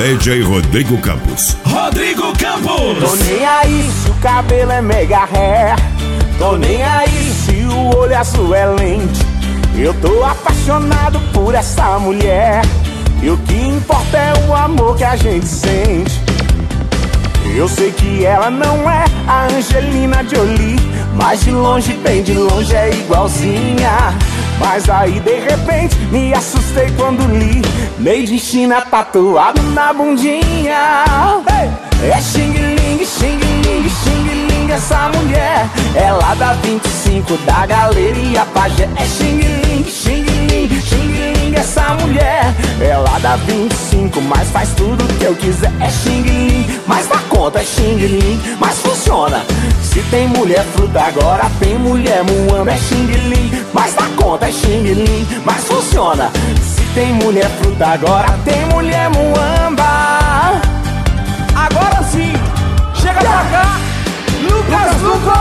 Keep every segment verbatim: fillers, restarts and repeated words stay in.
D J Rodrigo Campos. Rodrigo Campos. Tô nem aí se o cabelo é mega hair. Tô nem aí se o olho azul é lente. Eu tô apaixonado por essa mulher. E o que importa é o amor que a gente sente. Eu sei que ela não é a Angelina Jolie, mas de longe, bem de longe é igualzinha. Mas aí de repente me assustei quando li Made in China tatuado na bundinha. Hey! É Xing Ling, Xing Ling, Xing Ling essa mulher. É lá da vinte e cinco da Galeria Pajé. É Xing Ling, Xing Ling, Xing Ling essa mulher. É lá da vinte e cinco, mas faz tudo que eu quiser. É Xing Ling, mas dá conta, é Xing Ling, mas funciona. Se tem mulher fruta agora tem mulher muamba. É Xing Ling, mas dá conta, é Xing Ling, mas funciona. Se tem mulher fruta agora tem mulher muamba. Agora sim, chega pra cá, Lucas Luco!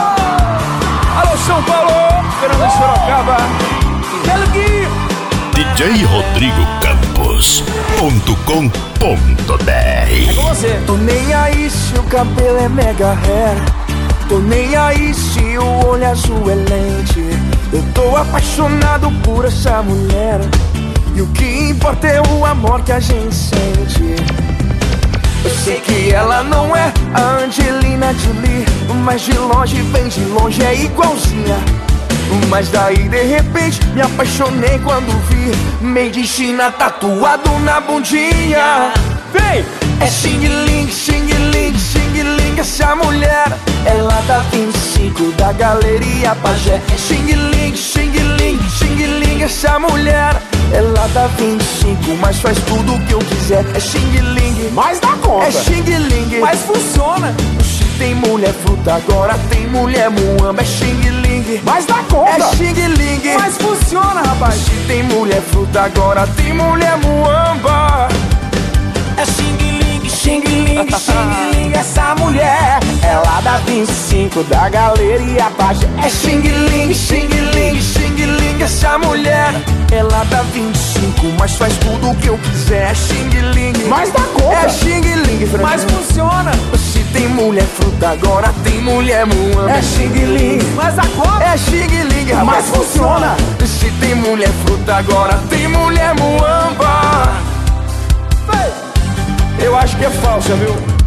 Alô São Paulo, Fernando Sorocaba, Belguinho. D J Rodrigo Campos ponto com ponto br. É com você. Tô nem aí se o cabelo é mega hair. Tô nem aí se o olho azul é lente. Eu tô apaixonado por essa mulher. E o que importa é o amor que a gente sente. Eu sei que ela não é a Angelina Jolie, mas de longe, bem de longe é igualzinha. Mas daí de repente me apaixonei quando vi Made in China tatuado na bundinha. Vem! É Xing Ling, Xing Ling, Xing Ling essa mulher. É lá da vinte e cinco da Galeria Pajé. É Xing Ling, Xing Ling, Xing Ling essa mulher. É lá da vinte e cinco, mas faz tudo o que eu quiser. É Xing Ling, mas dá conta. É Xing Ling, Mas funciona. se tem mulher fruta agora tem mulher muamba. É Xing Ling, mas dá conta. É Xing Ling, Mas funciona, rapaz. se tem mulher fruta agora tem mulher muamba. É Xing Ling, Xing Ling, Xing Ling essa mulher. É lá da vinte e cinco da Galeria Pajé. É Xing Ling, Xing Ling, Xing Ling essa mulher. É lá da vinte e cinco, mas faz tudo o que eu quiser. É Xing Ling, mas dá conta. É Xing Ling, Mas funciona. se tem mulher fruta agora tem mulher muamba. É Xing Ling, Mas a conta. é Xing Ling, mas funciona. Se tem mulher fruta agora tem mulher muamba. Vem! Eu acho que é falsa, viu?